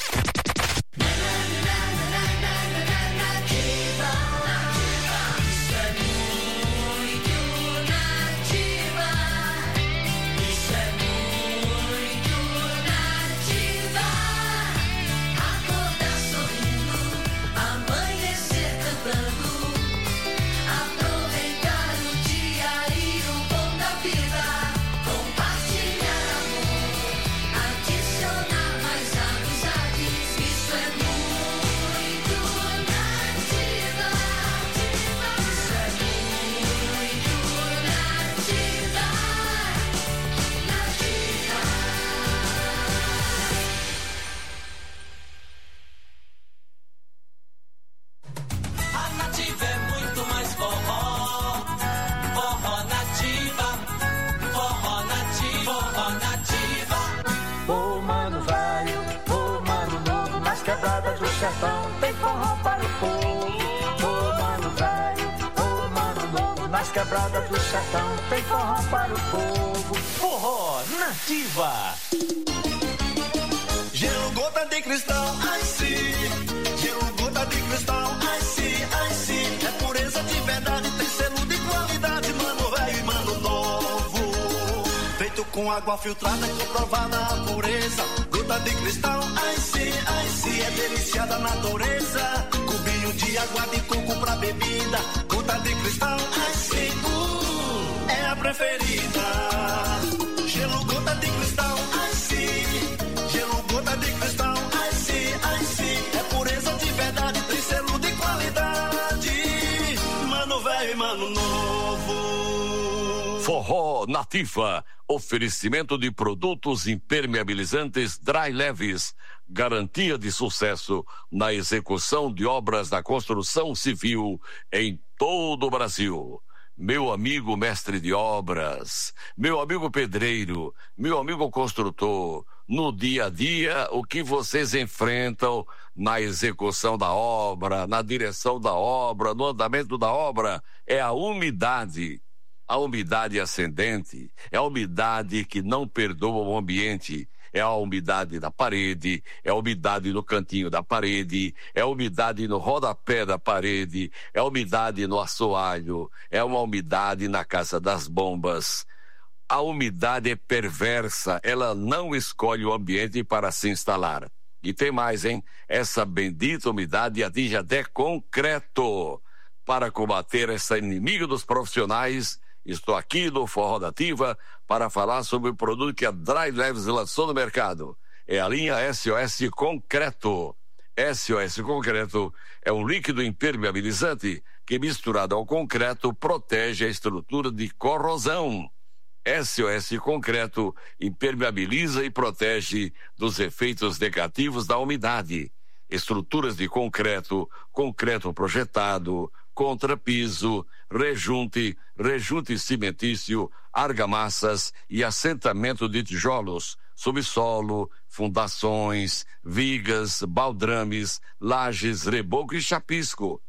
Speaker 13: Tem forró para o povo, ô mano velho, ô mano novo, nas quebradas do sertão. Tem forró para o povo,
Speaker 11: Forró Nativa.
Speaker 13: Gelo gota de cristal, ai sim. Gelo gota de cristal, ai sim, ai sim. É pureza de verdade, tem selo de qualidade, mano velho e mano novo. Feito com água filtrada, comprovada a pureza. Gota de cristal, ai sim, ai sim. É delícia da natureza. Cubinho de água de coco pra bebida. Gota de cristal, ai sim, uh, é a preferida. Gelo gota de cristal, ai sim. Gelo gota de cristal, ai sim, ai sim. É pureza de verdade, tem selo de qualidade. Mano velho e mano novo.
Speaker 7: Forró Nativa. Oferecimento de produtos impermeabilizantes Dry Leves. Garantia de sucesso na execução de obras da construção civil em todo o Brasil. Meu amigo mestre de obras, meu amigo pedreiro, meu amigo construtor, no dia a dia, o que vocês enfrentam na execução da obra, na direção da obra, no andamento da obra, é a umidade. A umidade ascendente é a umidade que não perdoa o ambiente. É a umidade da parede, é a umidade no cantinho da parede, é a umidade no rodapé da parede, é a umidade no assoalho, é uma umidade na casa das bombas. A umidade é perversa, ela não escolhe o ambiente para se instalar. E tem mais, hein? Essa bendita umidade atinge até concreto. Para combater essa inimiga dos profissionais, estou aqui no Forró Nativa para falar sobre o produto que a Dry Leves lançou no mercado. É a linha S O S Concreto. S O S Concreto é um líquido impermeabilizante que, misturado ao concreto, protege a estrutura de corrosão. S O S Concreto impermeabiliza e protege dos efeitos negativos da umidade. Estruturas de concreto, concreto projetado, contrapiso, rejunte, rejunte cimentício, argamassas e assentamento de tijolos, subsolo, fundações, vigas, baldrames, lajes, reboco e chapisco.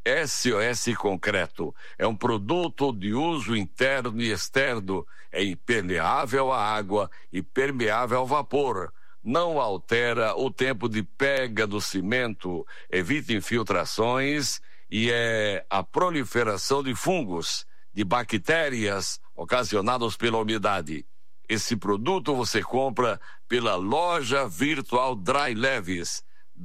Speaker 7: S O S Concreto é um produto de uso interno e externo, é impermeável à água e permeável ao vapor. Não altera o tempo de pega do cimento, evita infiltrações e é a proliferação de fungos, de bactérias ocasionadas pela umidade. Esse produto você compra pela loja virtual Dry Leves,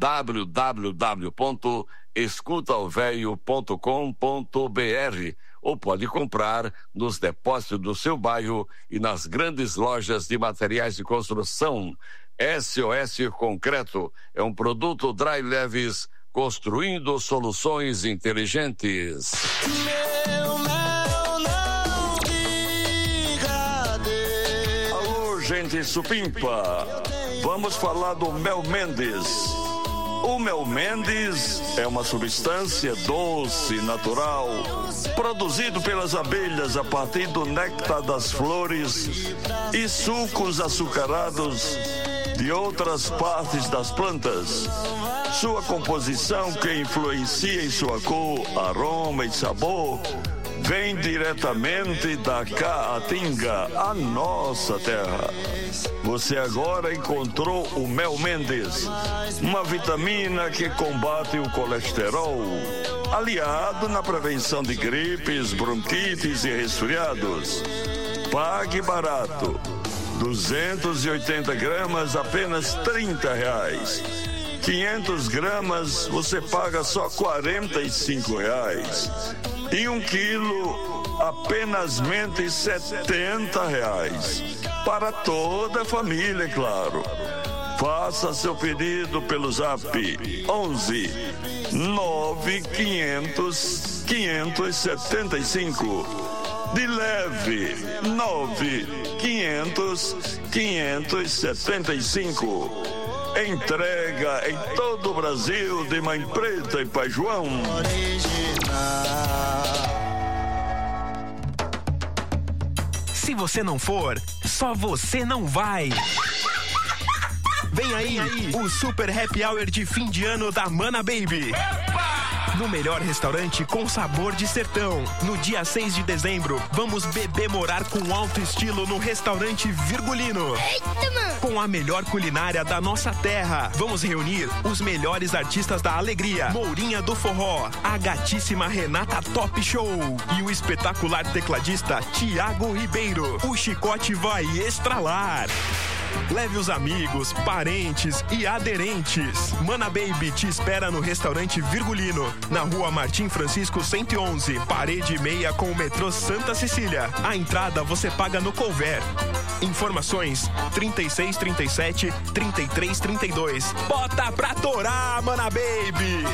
Speaker 7: w w w ponto escuta o velho ponto com ponto b r, ou pode comprar nos depósitos do seu bairro e nas grandes lojas de materiais de construção. S O S Concreto é um produto Dry Leves, construindo soluções inteligentes.
Speaker 13: Meu não, não
Speaker 6: gente supimpa. Vamos falar do Mel Mendes. O Mel Mendes é uma substância doce, natural, produzido pelas abelhas a partir do néctar das flores e sucos açucarados de outras partes das plantas. Sua composição, que influencia em sua cor, aroma e sabor, vem diretamente da Caatinga, a nossa terra. Você agora encontrou o Mel Mendes, uma vitamina que combate o colesterol, aliado na prevenção de gripes, bronquites e resfriados. Pague barato, duzentos e oitenta gramas, apenas trinta reais. quinhentas gramas, você paga só quarenta e cinco reais. E um quilo, apenas setenta reais. Para toda a família, é claro. Faça seu pedido pelo zap onze nove quinhentos quinhentos e setenta e cinco. De leve nove quinhentos quinhentos e setenta e cinco. Entrega em todo o Brasil de Mãe Preta e Pai João.
Speaker 11: Se você não for, só você não vai. Vem aí, Vem aí. o Super Happy Hour de fim de ano da Mana Baby. No melhor restaurante com sabor de sertão. No dia seis de dezembro, vamos beber morar com alto estilo no restaurante Virgulino. Eita, mano! Com a melhor culinária da nossa terra. Vamos reunir os melhores artistas da alegria. Mourinha do Forró, a gatíssima Renata Top Show e o espetacular tecladista Tiago Ribeiro. O chicote vai estralar. Leve os amigos, parentes e aderentes. Mana Baby te espera no restaurante Virgulino, na rua Martim Francisco cento e onze, parede meia com o metrô Santa Cecília. A entrada você paga no Couvert. Informações trinta e seis, trinta e sete, trinta e três, trinta e dois. Bota pra torar, Mana Baby!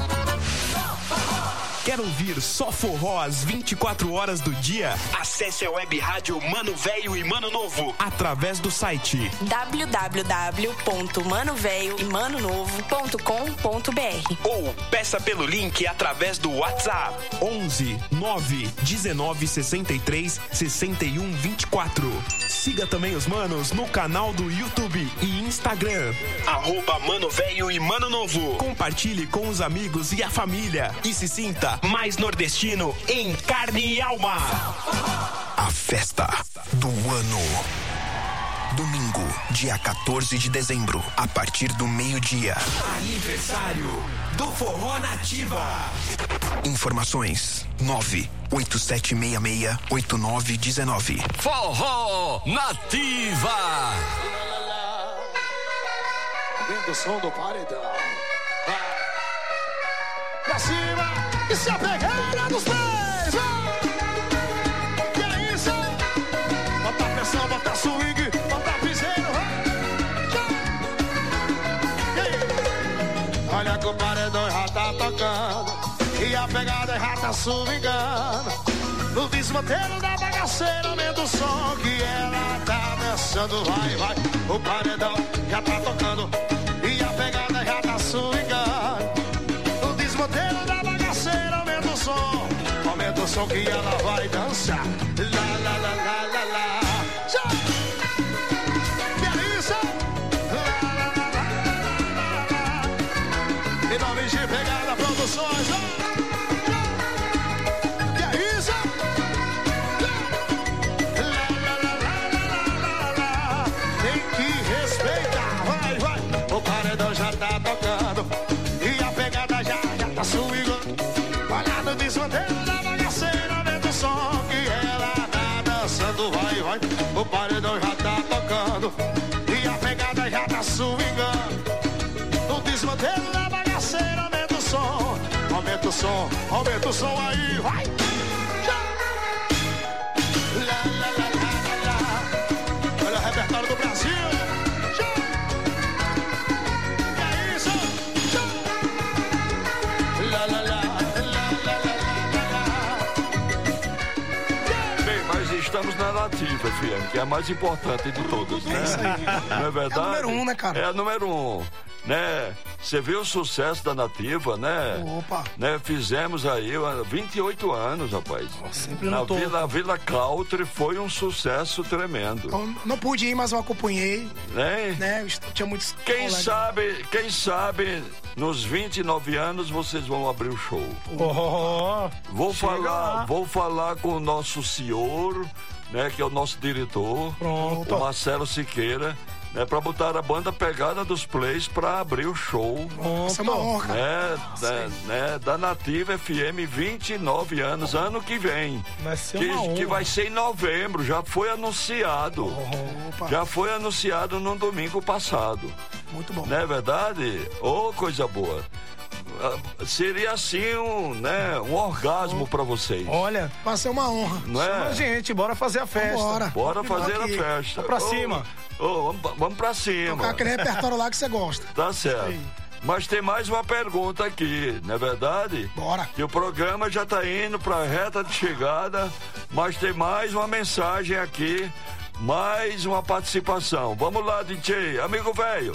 Speaker 11: Quer ouvir só forró às vinte e quatro horas do dia? Acesse a web rádio Mano Velho e Mano Novo através do site
Speaker 10: w w w ponto mano velho e mano novo ponto com ponto b r
Speaker 11: ou peça pelo link através do WhatsApp onze nove dezenove sessenta e três sessenta e um vinte e quatro. Siga também os manos no canal do YouTube e Instagram, arroba Mano Velho e Mano Novo. Compartilhe com os amigos e a família e se sinta mais nordestino em carne e alma.
Speaker 23: A festa do ano. Domingo, dia quatorze de dezembro, a partir do meio-dia.
Speaker 11: Aniversário do Forró Nativa.
Speaker 23: Informações nove oito sete seis seis oito nove um nove.
Speaker 7: Forró Nativa.
Speaker 15: Vendo o som do paredão. Vai. Pra cima. E se a pegada dos pés. E é isso. Bota a pressão, bota a swing, bota a piseiro. Olha que o paredão já tá tocando e a pegada já tá swingando. No desmanteiro da bagaceira, aumenta o som que ela tá dançando. Vai, vai, o paredão já tá tocando e a pegada já tá swingando. No desmanteiro da bagaceira, aumenta o som, aumenta o som que ela vai dançar. Lá, lá, lá, lá, lá, lá. Já. Que é isso? Lá, lá, lá, lá, lá, lá. Em nome de Pegada Produções, ó. O paredão já tá tocando e a pegada já tá swingando. No desmanteiro da bagaceira, aumenta o som, aumenta o som, aumenta o som aí, vai! Lá, lá, lá, lá, lá, lá. Olha o repertório do Brasil. Que é isso? Lá, lá, lá, lá, lá, lá, lá, lá.
Speaker 6: Bem, mas estamos na na Nativa F M, que é a mais importante de todas, né?
Speaker 4: É isso aí.
Speaker 6: Não é verdade?
Speaker 4: É a número um, né, cara?
Speaker 6: É a número um, né? Você viu o sucesso da Nativa, né?
Speaker 4: Opa!
Speaker 6: Né? Fizemos aí vinte e oito anos, rapaz.
Speaker 4: Sempre
Speaker 6: na
Speaker 4: no topo.
Speaker 6: Vila, Vila Country foi um sucesso tremendo.
Speaker 4: Eu não pude ir, mas eu acompanhei.
Speaker 6: Né?
Speaker 4: né? Eu tinha muitos
Speaker 6: Quem
Speaker 4: colegas.
Speaker 6: sabe, quem sabe, nos vinte e nove anos vocês vão abrir o show.
Speaker 9: Oh,
Speaker 6: vou
Speaker 9: chega
Speaker 6: falar,
Speaker 9: lá.
Speaker 6: vou falar com o nosso senhor, né, que é o nosso diretor,
Speaker 9: Pronto.
Speaker 6: o Marcelo Siqueira, né, para botar a banda Pegada dos Plays para abrir o show.
Speaker 4: Isso é uma honra.
Speaker 6: Né, da, né, da Nativa F M, vinte e nove anos, ano que vem.
Speaker 9: Vai ser
Speaker 6: que,
Speaker 9: uma honra.
Speaker 6: que vai ser em novembro, já foi anunciado.
Speaker 4: Opa.
Speaker 6: Já foi anunciado no domingo passado.
Speaker 4: Muito bom.
Speaker 6: Não é verdade? Ô, coisa boa. Ah, seria assim um, né, um orgasmo para vocês.
Speaker 9: Olha,
Speaker 4: vai ser uma honra.
Speaker 6: Não é?
Speaker 9: Chama a gente, bora fazer a festa.
Speaker 4: Bora.
Speaker 6: Bora fazer a
Speaker 4: Aqui.
Speaker 6: festa.
Speaker 9: Vamos pra
Speaker 6: Ô,
Speaker 9: cima.
Speaker 6: ô, vamos, vamos pra cima.
Speaker 4: Tocar aquele repertório lá que você gosta.
Speaker 6: Tá certo.
Speaker 4: Aí.
Speaker 6: Mas tem mais uma pergunta aqui, não é verdade?
Speaker 4: Bora.
Speaker 6: Que o programa já tá indo pra reta de chegada, mas tem mais uma mensagem aqui, mais uma participação. Vamos lá, D J, amigo velho.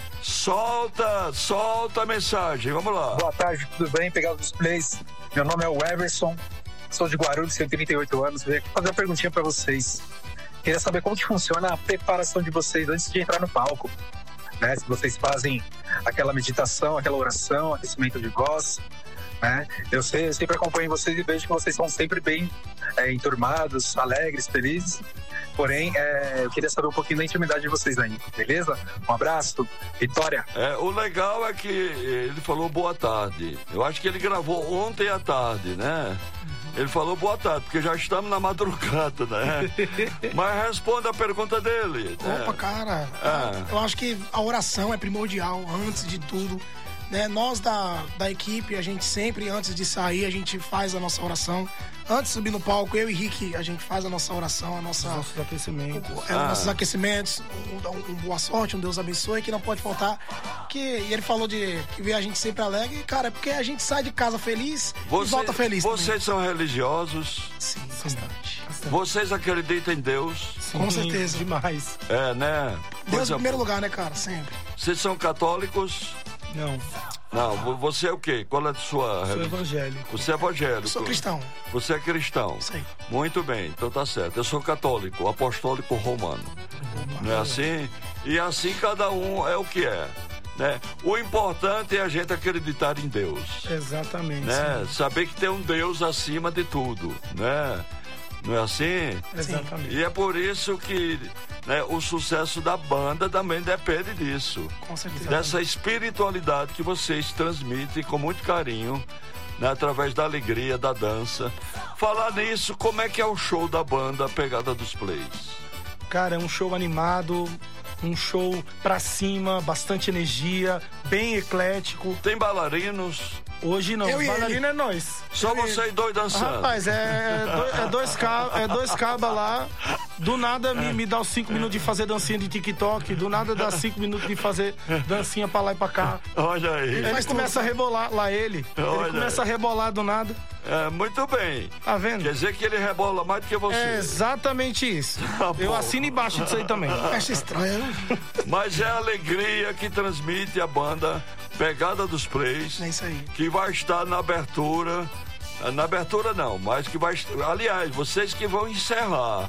Speaker 6: Solta, solta a mensagem, vamos lá.
Speaker 12: Boa tarde, tudo bem? Pegado dos Plays. Meu nome é o Everson, sou de Guarulhos, tenho trinta e oito anos. Vou fazer uma perguntinha pra vocês. Queria saber como que funciona a preparação de vocês antes de entrar no palco. Né? Se vocês fazem aquela meditação, aquela oração, aquecimento de voz. Né? Eu, sei, eu sempre acompanho vocês e vejo que vocês são sempre bem é, enturmados, alegres, felizes. Porém, é, eu queria saber um pouquinho da intimidade de vocês aí, beleza? Um abraço, Vitória.
Speaker 6: É, o legal é que ele falou boa tarde. Eu acho que ele gravou ontem à tarde, né? Ele falou boa tarde, porque já estamos na madrugada, né? Mas responda a pergunta dele.
Speaker 4: Opa,
Speaker 6: né?
Speaker 4: cara.
Speaker 6: Ah.
Speaker 4: Eu acho que a oração é primordial antes de tudo. Né? Nós da, da equipe, a gente sempre, antes de sair, a gente faz a nossa oração. Antes de subir no palco, eu e Rick, a gente faz a nossa oração, a nossa,
Speaker 9: nossos aquecimentos.
Speaker 4: O, é,
Speaker 6: Ah.
Speaker 4: Nossos aquecimentos. Um, um, um boa sorte, um Deus abençoe, que não pode faltar. Que, e ele falou de que vê a gente sempre alegre. E, cara, é porque a gente sai de casa feliz
Speaker 6: Você-
Speaker 4: e volta feliz.
Speaker 6: Vocês são religiosos?
Speaker 4: Sim, bastante.
Speaker 6: Vocês acreditam em Deus?
Speaker 4: Com certeza.
Speaker 9: Demais.
Speaker 6: É, né?
Speaker 4: Deus
Speaker 6: Coisa
Speaker 4: em primeiro
Speaker 6: boa.
Speaker 4: lugar, né, cara? Sempre.
Speaker 6: Vocês são católicos?
Speaker 9: Não,
Speaker 6: Não, vo- você é o quê? Qual é a sua
Speaker 9: sou
Speaker 6: religião?
Speaker 9: evangélico.
Speaker 6: Você é evangélico?
Speaker 4: Eu sou cristão.
Speaker 6: Você é cristão?
Speaker 4: Isso aí.
Speaker 6: Muito bem, então tá certo. Eu sou católico, apostólico romano. Não é assim? E assim cada um é o que é. Né? O importante é a gente acreditar em Deus.
Speaker 9: Exatamente.
Speaker 6: Né? Saber que tem um Deus acima de tudo. Né? Não é assim?
Speaker 9: Exatamente.
Speaker 6: E é por isso que, né, o sucesso da banda também depende disso.
Speaker 4: Com certeza.
Speaker 6: Dessa espiritualidade que vocês transmitem com muito carinho, né, através da alegria, da dança. Falar nisso, como é que é o show da banda Pegada dos Plays?
Speaker 9: Cara, é um show animado, um show pra cima, bastante energia, bem eclético.
Speaker 6: Tem bailarinos?
Speaker 9: Hoje não,
Speaker 4: Eu e
Speaker 9: bailarino
Speaker 4: ele.
Speaker 9: é nós.
Speaker 6: Só
Speaker 9: Eu e
Speaker 6: vocês dois dançando?
Speaker 9: Rapaz, é, dois, é dois cabas é dois caba lá, do nada me, me dá os cinco minutos de fazer dancinha de TikTok, do nada dá cinco minutos de fazer dancinha pra lá e pra cá.
Speaker 6: Olha aí.
Speaker 9: Ele começa a rebolar, lá ele,
Speaker 6: Olha
Speaker 9: ele começa a rebolar do nada.
Speaker 6: É, muito bem.
Speaker 9: Tá vendo?
Speaker 6: Quer dizer que ele rebola mais do que você.
Speaker 9: É exatamente isso.
Speaker 6: Tá
Speaker 9: Eu
Speaker 6: bom.
Speaker 9: assino embaixo disso aí também.
Speaker 4: Festa estranha, né?
Speaker 6: Mas é a alegria que transmite a banda Pegada dos Plays,
Speaker 4: É isso aí.
Speaker 6: que vai estar na abertura. Na abertura não, mas que vai. Aliás, vocês que vão encerrar,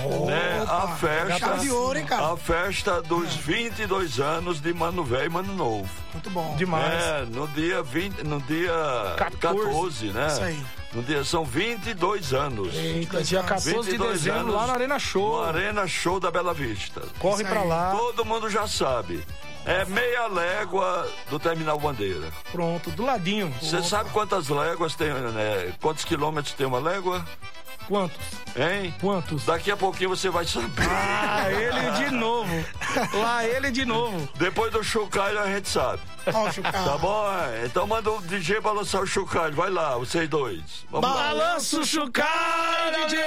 Speaker 6: né, a festa.
Speaker 4: chave de ouro, hein, cara?
Speaker 6: A festa dos vinte e dois anos de Mano Velho e Mano Novo.
Speaker 4: Muito bom.
Speaker 9: Demais.
Speaker 6: É, no dia vinte, no dia
Speaker 9: quatorze.
Speaker 6: quatorze, né?
Speaker 4: Isso aí.
Speaker 6: No dia são vinte e dois anos.
Speaker 9: Eita, dia quatorze de
Speaker 6: vinte e dois
Speaker 9: dezembro,
Speaker 6: anos
Speaker 9: lá na Arena Show.
Speaker 6: No Arena Show da Bela Vista.
Speaker 9: Corre
Speaker 4: Isso
Speaker 9: pra
Speaker 4: aí.
Speaker 9: lá.
Speaker 6: Todo mundo já sabe. É meia légua do Terminal Bandeira.
Speaker 9: Pronto, do ladinho.
Speaker 6: Você sabe quantas léguas tem, né? Quantos quilômetros tem uma légua?
Speaker 9: Quantos?
Speaker 6: Hein?
Speaker 9: Quantos?
Speaker 6: Daqui a pouquinho você vai saber.
Speaker 9: Ah, ele de novo. Lá ele de novo.
Speaker 6: Depois do chocalho a gente sabe.
Speaker 4: Ó, o chocalho.
Speaker 6: Tá bom? É? Então manda o D J balançar o chocalho. Vai lá, vocês dois. Vamos lá.
Speaker 9: Balança o chocalho, D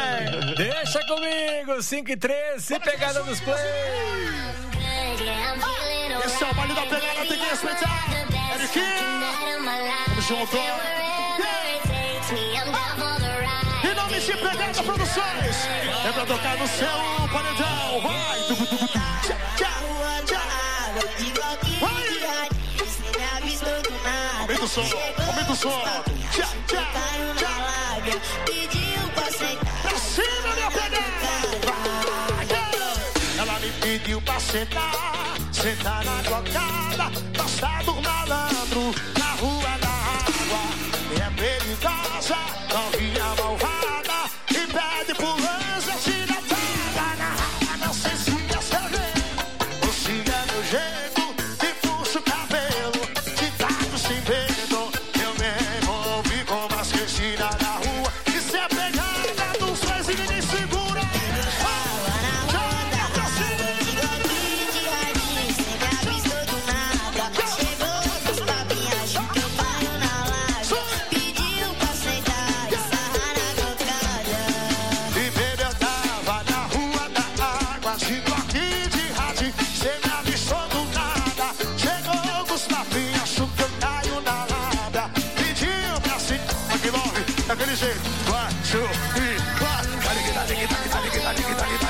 Speaker 9: J! Deixa comigo, cinco e treze, pegada dos plays.
Speaker 15: Esse é o baile da pegada, tem que respeitar. Eric, tamo junto. E nome de Pegada Produções. É pra tocar no seu paredão. Vai. Tchá, tchá, tchá. Vai. Aumenta o som, aumenta o som. Tchá, tchá, tchá. Pra cima, minha pegada. Ela me pediu pra sentar, sentar na cocada, passar do malandro na rua da água. É perigosa, não vi